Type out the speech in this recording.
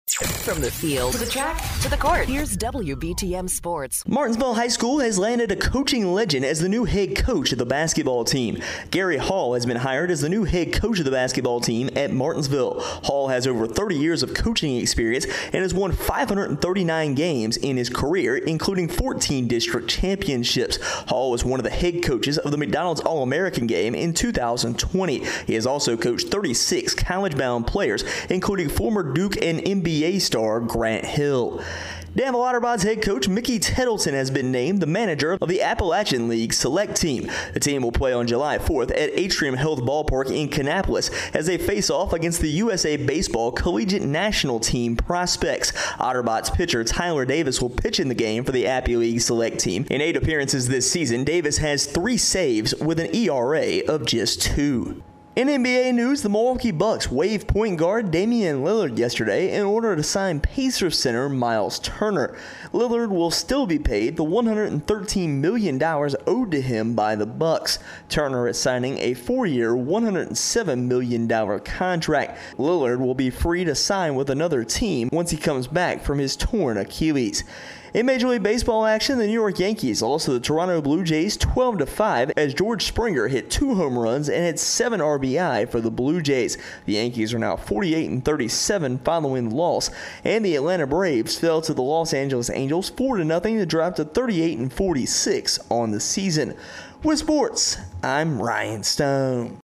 From the field to the track to the court, here's WBTM Sports. Martinsville High School has landed a coaching legend as the new head coach of the basketball team. Gary Hall has been hired as the new head coach of the basketball team at Martinsville. Hall has over 30 years of coaching experience and has won 539 games in his career, including 14 district championships. Hall was one of the head coaches of the McDonald's All-American game in 2020. He has also coached 36 college-bound players, including former Duke and NBA star Grant Hill. Danville Otterbots head coach Mickey Tettleton has been named the manager of the Appalachian League Select Team. The team will play on July 4th at Atrium Health Ballpark in Kannapolis as they face off against the USA Baseball Collegiate National Team prospects. Otterbots pitcher Tyler Davis will pitch in the game for the Appy League Select Team. In 8 appearances this season, Davis has 3 saves with an ERA of just 2. In NBA news, the Milwaukee Bucks waived point guard Damian Lillard yesterday in order to sign Pacers center Miles Turner. Lillard will still be paid the $113 million owed to him by the Bucks. Turner is signing a 4-year, $107 million contract. Lillard will be free to sign with another team once he comes back from his torn Achilles. In Major League Baseball action, the New York Yankees lost to the Toronto Blue Jays 12-5 as George Springer hit 2 home runs and had 7 RBI for the Blue Jays. The Yankees are now 48-37 following the loss, and the Atlanta Braves fell to the Los Angeles Angels 4-0 to drop to 38-46 on the season. With sports, I'm Ryan Stone.